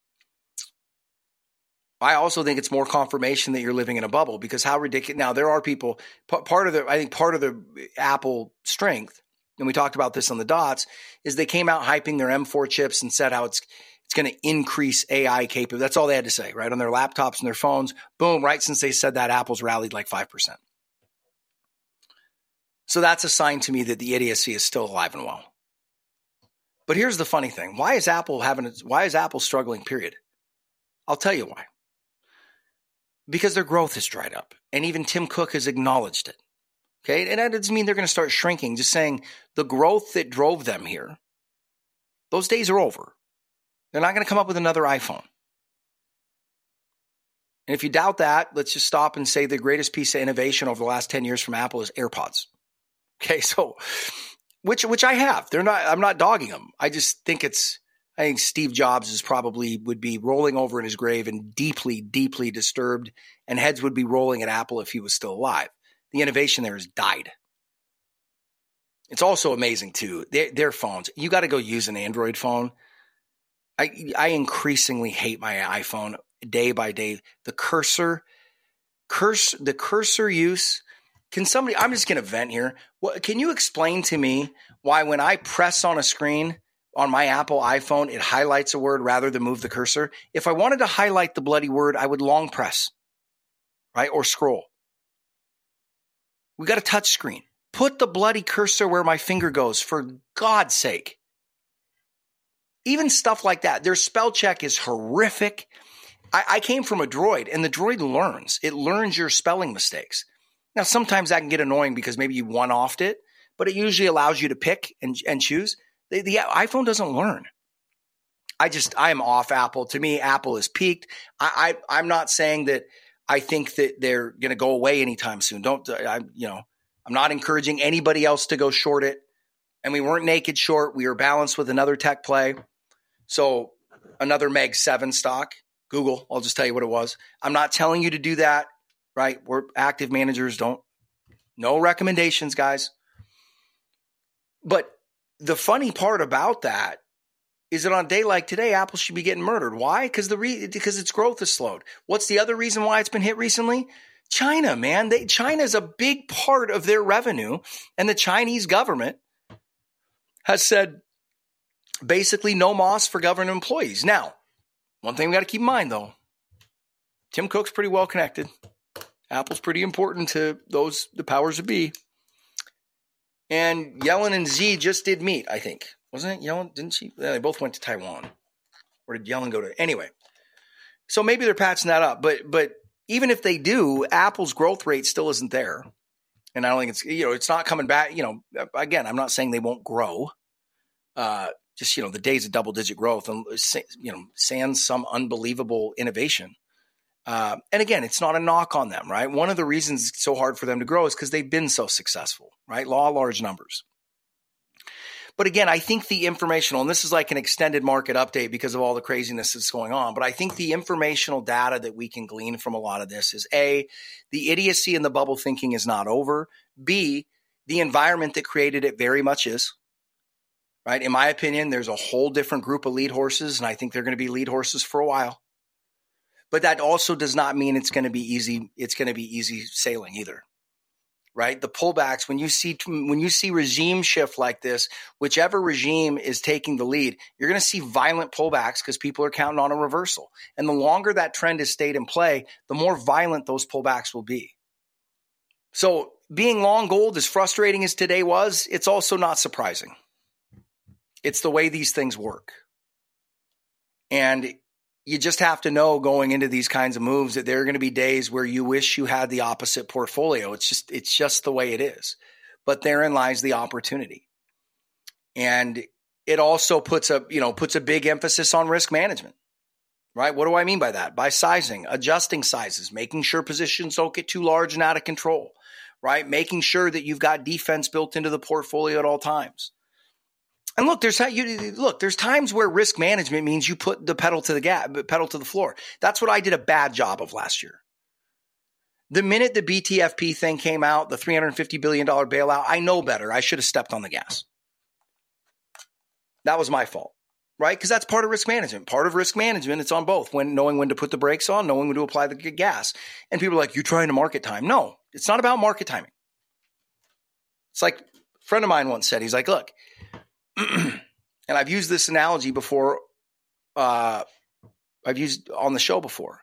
I also think it's more confirmation that you're living in a bubble, because how ridiculous. Now, there are people, part of the, I think part of the Apple strength, and we talked about this on the dots, is they came out hyping their M four chips and said how it's, It's going to increase A I capability. That's all they had to say, right? On their laptops and their phones. Boom, right since they said that, Apple's rallied like five percent. So that's a sign to me that the idiocy is still alive and well. But here's the funny thing. Why is Apple having, why is Apple struggling, period? I'll tell you why. Because their growth has dried up. And even Tim Cook has acknowledged it. Okay. And that doesn't mean they're going to start shrinking. Just saying the growth that drove them here, those days are over. They're not going to come up with another iPhone. And if you doubt that, let's just stop and say the greatest piece of innovation over the last ten years from Apple is AirPods. Okay, so which which I have. They're not. I'm not dogging them. I just think it's. I think Steve Jobs is probably would be rolling over in his grave and deeply, deeply disturbed, and heads would be rolling at Apple if he was still alive. The innovation there has died. It's also amazing too. Their, their phones. You got to go use an Android phone. I, I increasingly hate my iPhone day by day. The cursor, curse, the cursor use. Can somebody, I'm just going to vent here. What, can you explain to me why when I press on a screen on my Apple iPhone, it highlights a word rather than move the cursor? If I wanted to highlight the bloody word, I would long press, right? Or scroll. We got a touch screen. Put the bloody cursor where my finger goes, for God's sake. Even stuff like that. Their spell check is horrific. I, I came from a Droid, and the Droid learns. It learns your spelling mistakes. Now, sometimes that can get annoying because maybe you one-offed it, but it usually allows you to pick and, and choose. The, the iPhone doesn't learn. I just, I am off Apple. To me, Apple is peaked. I, I, I'm not saying that I think that they're going to go away anytime soon. Don't, I, you know, I'm not encouraging anybody else to go short it. And we weren't naked short. We were balanced with another tech play. So another Meg seven stock, Google, I'll just tell you what it was. I'm not telling you to do that, right? We're active managers. Don't, no recommendations, guys. But the funny part about that is that on a day like today, Apple should be getting murdered. Why? Because the re- because its growth has slowed. What's the other reason why it's been hit recently? China, man. They, China is a big part of their revenue, and the Chinese government has said basically no M O S for government employees. Now, one thing we got to keep in mind, though, Tim Cook's pretty well connected. Apple's pretty important to those the powers that be. And Yellen and Xi just did meet, I think. Wasn't it Yellen? Didn't she? They both went to Taiwan. Or did Yellen go to? Anyway. So maybe they're patching that up. But but even if they do, Apple's growth rate still isn't there. And I don't think it's, you know, it's not coming back. You know, again, I'm not saying they won't grow. Uh, just, you know, the days of double digit growth and, you know, sans some unbelievable innovation. Uh, and again, it's not a knock on them, right? One of the reasons it's so hard for them to grow is because they've been so successful, right? Law of large numbers. But again, I think the informational, and this is like an extended market update because of all the craziness that's going on, but I think the informational data that we can glean from a lot of this is A, the idiocy and the bubble thinking is not over. B, the environment that created it very much is. Right? In my opinion, there's a whole different group of lead horses, and I think they're going to be lead horses for a while. But that also does not mean it's going to be easy. It's going to be easy sailing either. Right? The pullbacks, when you see when you see regime shift like this, whichever regime is taking the lead, you're going to see violent pullbacks because people are counting on a reversal. And the longer that trend has stayed in play, the more violent those pullbacks will be. So being long gold, as frustrating as today was, it's also not surprising. It's the way these things work. And you just have to know going into these kinds of moves that there are going to be days where you wish you had the opposite portfolio. It's just, it's just the way it is. But therein lies the opportunity. And it also puts a, you know, puts a big emphasis on risk management, right? What do I mean by that? By sizing, adjusting sizes, making sure positions don't get too large and out of control, right? Making sure that you've got defense built into the portfolio at all times. And look, there's how you look. There's times where risk management means you put the pedal to the gas, pedal to the floor. That's what I did a bad job of last year. The minute the B T F P thing came out, the three hundred fifty billion dollars bailout, I know better. I should have stepped on the gas. That was my fault, right? Because that's part of risk management. Part of risk management, it's on both. When knowing when to put the brakes on, knowing when to apply the gas. And people are like, "You're trying to market time." No, it's not about market timing. It's like a friend of mine once said. He's like, "Look." And I've used this analogy before. Uh, I've used on the show before.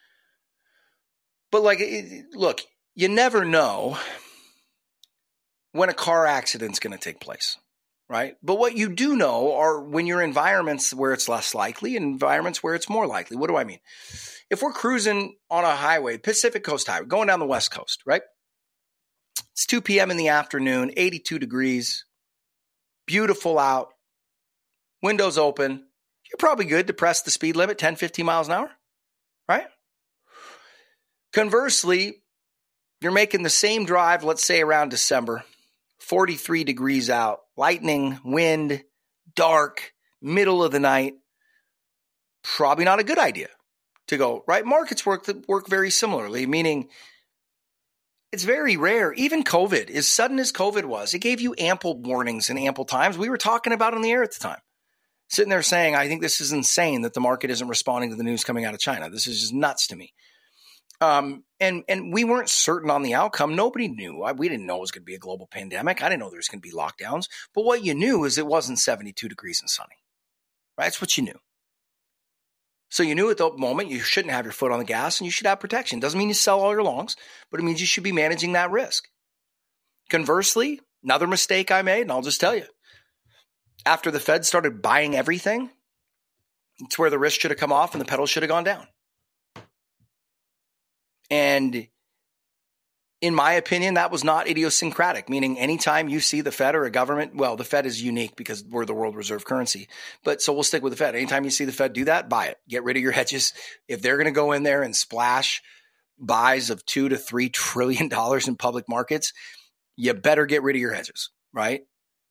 But like, it, look, you never know when a car accident's going to take place, right? But what you do know are when you're in environments where it's less likely and environments where it's more likely. What do I mean? If we're cruising on a highway, Pacific Coast Highway, going down the West Coast, right? It's two p.m. in the afternoon, eighty-two degrees. Beautiful out, windows open. You're probably good to press the speed limit, ten, fifteen miles an hour, right? Conversely, you're making the same drive, let's say around December, forty-three degrees out, lightning, wind, dark, middle of the night. Probably not a good idea to go, right? Markets work, work very similarly, meaning it's very rare. Even COVID, as sudden as COVID was, it gave you ample warnings and ample times. We were talking about it on the air at the time. Sitting there saying, I think this is insane that the market isn't responding to the news coming out of China. This is just nuts to me. Um, and and we weren't certain on the outcome. Nobody knew. We didn't know it was going to be a global pandemic. I didn't know there was going to be lockdowns. But what you knew is it wasn't seventy-two degrees and sunny. Right? That's what you knew. So you knew at the moment you shouldn't have your foot on the gas and you should have protection. Doesn't mean you sell all your longs, but it means you should be managing that risk. Conversely, another mistake I made, and I'll just tell you, after the Fed started buying everything, it's where the risk should have come off and the pedal should have gone down. And in my opinion, that was not idiosyncratic, meaning anytime you see the Fed or a government, well, the Fed is unique because we're the world reserve currency. But so we'll stick with the Fed. Anytime you see the Fed do that, buy it. Get rid of your hedges. If they're going to go in there and splash buys of two to three trillion dollars in public markets, you better get rid of your hedges, right?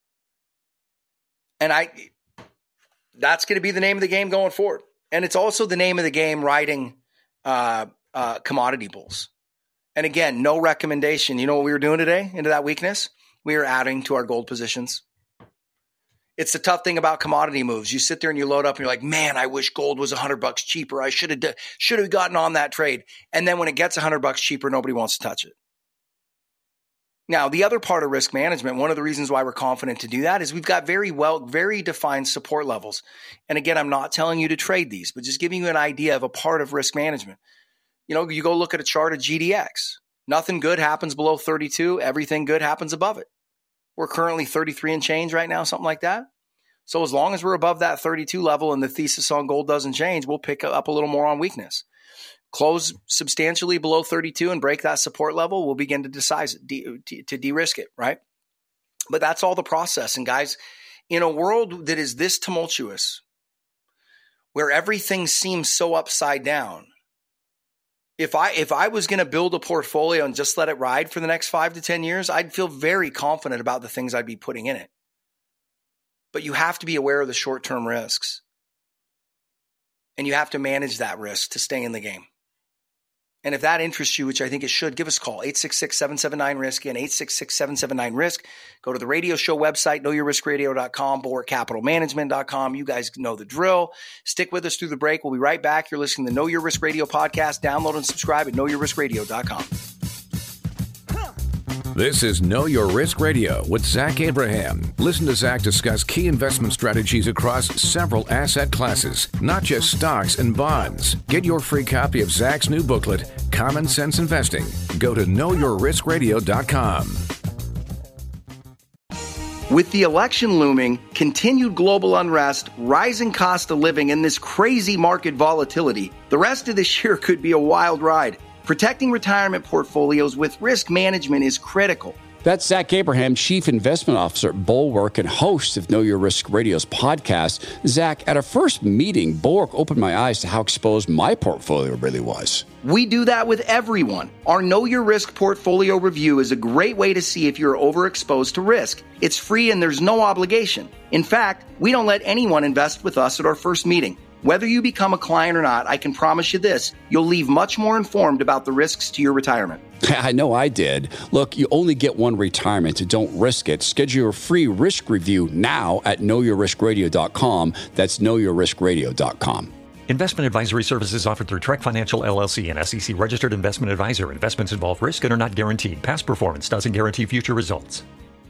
And I, that's going to be the name of the game going forward. And it's also the name of the game riding uh, uh, commodity bulls. And again, no recommendation. You know what we were doing today into that weakness? We are adding to our gold positions. It's the tough thing about commodity moves. You sit there and you load up and you're like, man, I wish gold was a hundred bucks cheaper. I should have should have gotten on that trade. And then when it gets a hundred bucks cheaper, nobody wants to touch it. Now, the other part of risk management, one of the reasons why we're confident to do that is we've got very well, very defined support levels. And again, I'm not telling you to trade these, but just giving you an idea of a part of risk management. You know, you go look at a chart of G D X. Nothing good happens below thirty-two. Everything good happens above it. We're currently thirty-three and change right now, something like that. So as long as we're above that thirty-two level and the thesis on gold doesn't change, we'll pick up a little more on weakness. Close substantially below thirty-two and break that support level, we'll begin to decide de- to de-risk it, right? But that's all the process. And guys, in a world that is this tumultuous, where everything seems so upside down, If I if I was going to build a portfolio and just let it ride for the next five to ten years, I'd feel very confident about the things I'd be putting in it. But you have to be aware of the short-term risks. And you have to manage that risk to stay in the game. And if that interests you, which I think it should, give us a call, eight six six, seven seven nine, risk. Again, eight six six, seven seven nine, risk. Go to the radio show website, know your risk radio dot com, bulwark capital management dot com. You guys know the drill. Stick with us through the break. We'll be right back. You're listening to the Know Your Risk Radio podcast. Download and subscribe at know your risk radio dot com. This is Know Your Risk Radio with Zach Abraham. Listen to Zach discuss key investment strategies across several asset classes, not just stocks and bonds. Get your free copy of Zach's new booklet, Common Sense Investing. Go to know your risk radio dot com. With the election looming, continued global unrest, rising cost of living, and this crazy market volatility, the rest of this year could be a wild ride. Protecting retirement portfolios with risk management is critical. That's Zach Abraham, Chief Investment Officer at Bulwark and host of Know Your Risk Radio's podcast. Zach, at our first meeting, Bulwark opened my eyes to how exposed my portfolio really was. We do that with everyone. Our Know Your Risk portfolio review is a great way to see if you're overexposed to risk. It's free and there's no obligation. In fact, we don't let anyone invest with us at our first meeting. Whether you become a client or not, I can promise you this, you'll leave much more informed about the risks to your retirement. I know I did. Look, you only get one retirement, so don't risk it. Schedule your free risk review now at know your risk radio dot com. That's know your risk radio dot com. Investment advisory services offered through Trek Financial, L L C, an S E C registered investment advisor. Investments involve risk and are not guaranteed. Past performance doesn't guarantee future results.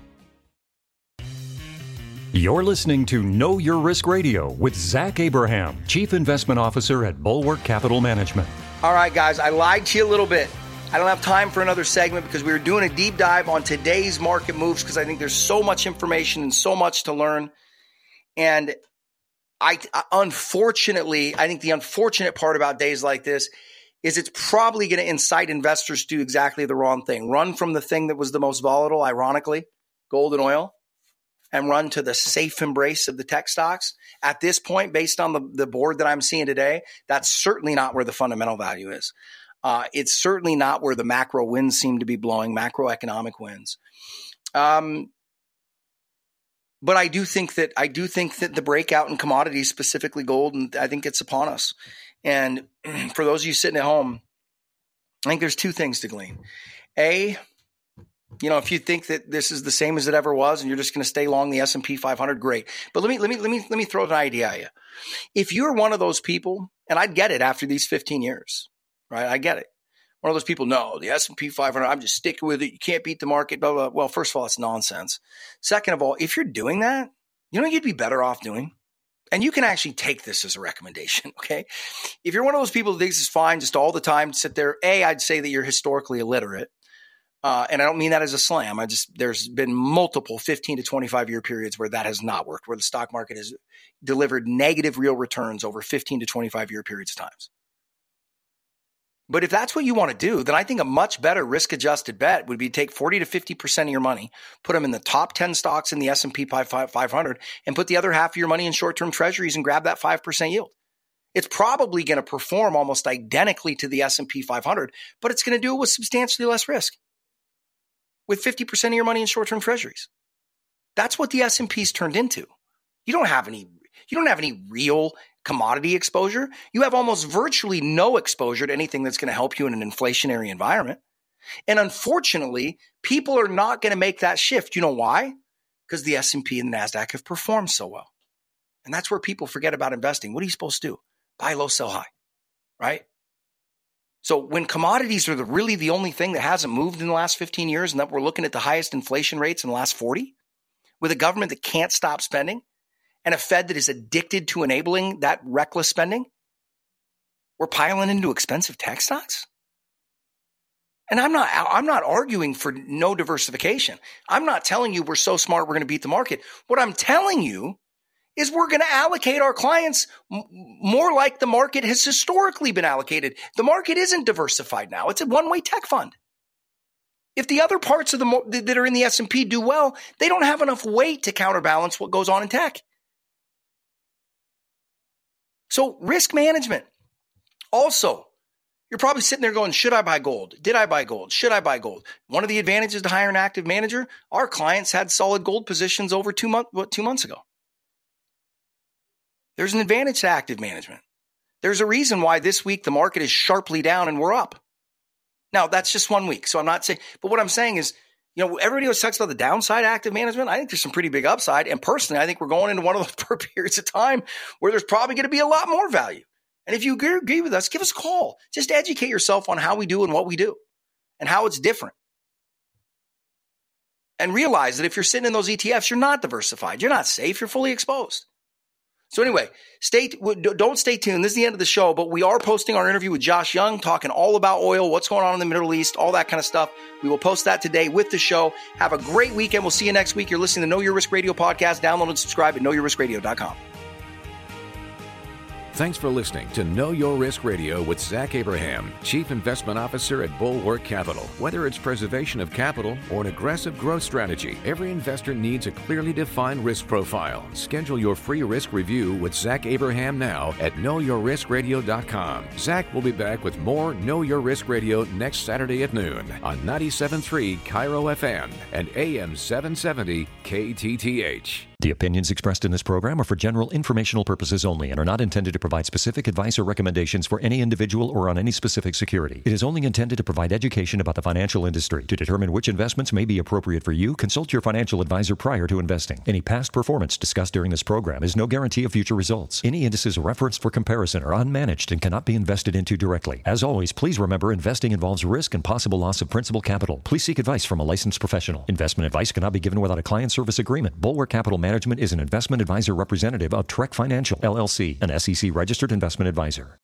You're listening to Know Your Risk Radio with Zach Abraham, Chief Investment Officer at Bulwark Capital Management. All right, guys, I lied to you a little bit. I don't have time for another segment because we were doing a deep dive on today's market moves because I think there's so much information and so much to learn. And I, unfortunately, I think the unfortunate part about days like this is it's probably going to incite investors to do exactly the wrong thing. Run from the thing that was the most volatile, ironically, gold and oil, and run to the safe embrace of the tech stocks. At this point, based on the, the board that I'm seeing today, that's certainly not where the fundamental value is. Uh, it's certainly not where the macro winds seem to be blowing, macroeconomic winds. Um, but I do think that I do think that the breakout in commodities, specifically gold, and I think it's upon us. And for those of you sitting at home, I think there's two things to glean. A, you know, if you think that this is the same as it ever was and you're just going to stay long the S and P five hundred, great. But let me let me let me let me throw an idea at you. If you're one of those people, and I'd get it after these fifteen years, right? I get it. One of those people, no, the S and P five hundred, I'm just sticking with it. You can't beat the market, blah, blah. Well, first of all, it's nonsense. Second of all, if you're doing that, you know what you'd be better off doing? And you can actually take this as a recommendation, okay? If you're one of those people who thinks it's fine just all the time to sit there, A, I'd say that you're historically illiterate. Uh, and I don't mean that as a slam. I just, there's been multiple fifteen to twenty-five year periods where that has not worked, where the stock market has delivered negative real returns over fifteen to twenty-five year periods of times. But if that's what you want to do, then I think a much better risk-adjusted bet would be take forty to fifty percent of your money, put them in the top ten stocks in the S and P five hundred, and put the other half of your money in short-term treasuries and grab that five percent yield. It's probably going to perform almost identically to the S and P five hundred, but it's going to do it with substantially less risk, with fifty percent of your money in short-term treasuries. That's what the S and P's turned into. You don't have any, you don't have any real commodity exposure. You have almost virtually no exposure to anything that's going to help you in an inflationary environment. And unfortunately, people are not going to make that shift. You know why? Because the S and P and the NASDAQ have performed so well. And that's where people forget about investing. What are you supposed to do? Buy low, sell high, right? So when commodities are the, really the only thing that hasn't moved in the last fifteen years, and that we're looking at the highest inflation rates in the last forty, with a government that can't stop spending, and a Fed that is addicted to enabling that reckless spending, we're piling into expensive tech stocks. And I'm not, I'm not arguing for no diversification. I'm not telling you we're so smart we're going to beat the market. What I'm telling you is we're going to allocate our clients m- more like the market has historically been allocated. The market isn't diversified now. It's a one-way tech fund. If the other parts of the that are in the S and P do well, they don't have enough weight to counterbalance what goes on in tech. So risk management. Also, you're probably sitting there going, should I buy gold? Did I buy gold? Should I buy gold? One of the advantages to hire an active manager, our clients had solid gold positions over two, month, what, two months ago. There's an advantage to active management. There's a reason why this week the market is sharply down and we're up. Now, that's just one week, so I'm not saying, but what I'm saying is, you know, everybody always talks about the downside active management. I think there's some pretty big upside. And personally, I think we're going into one of those periods of time where there's probably going to be a lot more value. And if you agree with us, give us a call. Just educate yourself on how we do and what we do and how it's different. And realize that if you're sitting in those E T Fs, you're not diversified. You're not safe. You're fully exposed. So anyway, stay, don't stay tuned. This is the end of the show, but we are posting our interview with Josh Young, talking all about oil, what's going on in the Middle East, all that kind of stuff. We will post that today with the show. Have a great weekend. We'll see you next week. You're listening to Know Your Risk Radio podcast. Download and subscribe at know your risk radio dot com. Thanks for listening to Know Your Risk Radio with Zach Abraham, Chief Investment Officer at Bulwark Capital. Whether it's preservation of capital or an aggressive growth strategy, every investor needs a clearly defined risk profile. Schedule your free risk review with Zach Abraham now at know your risk radio dot com. Zach will be back with more Know Your Risk Radio next Saturday at noon on ninety-seven point three Cairo F M and A M seven seventy K T T H. The opinions expressed in this program are for general informational purposes only and are not intended to provide specific advice or recommendations for any individual or on any specific security. It is only intended to provide education about the financial industry. To determine which investments may be appropriate for you, consult your financial advisor prior to investing. Any past performance discussed during this program is no guarantee of future results. Any indices referenced for comparison are unmanaged and cannot be invested into directly. As always, please remember investing involves risk and possible loss of principal capital. Please seek advice from a licensed professional. Investment advice cannot be given without a client service agreement. Bulwark Capital Management is an investment advisor representative of Trek Financial, L L C, an S E C registered investment advisor.